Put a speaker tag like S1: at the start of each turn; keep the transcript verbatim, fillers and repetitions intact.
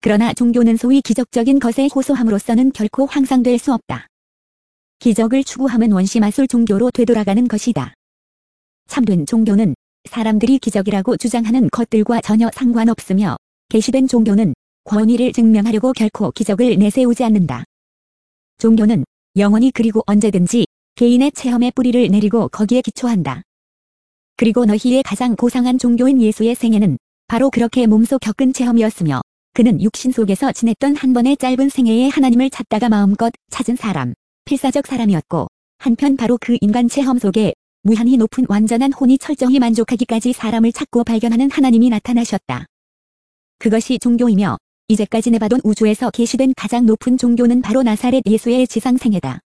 S1: 그러나 종교는 소위 기적적인 것에 호소함으로써는 결코 향상될 수 없다. 기적을 추구함은 원시마술 종교로 되돌아가는 것이다. 참된 종교는 사람들이 기적이라고 주장하는 것들과 전혀 상관없으며 계시된 종교는 권위를 증명하려고 결코 기적을 내세우지 않는다. 종교는 영원히 그리고 언제든지 개인의 체험에 뿌리를 내리고 거기에 기초한다. 그리고 너희의 가장 고상한 종교인 예수의 생애는 바로 그렇게 몸소 겪은 체험이었으며 그는 육신 속에서 지냈던 한 번의 짧은 생애에 하나님을 찾다가 마음껏 찾은 사람, 필사적 사람이었고 한편 바로 그 인간 체험 속에 무한히 높은 완전한 혼이 철저히 만족하기까지 사람을 찾고 발견하는 하나님이 나타나셨다. 그것이 종교이며 이제까지 내봐돈 우주에서 계시된 가장 높은 종교는 바로 나사렛 예수의 지상생애다.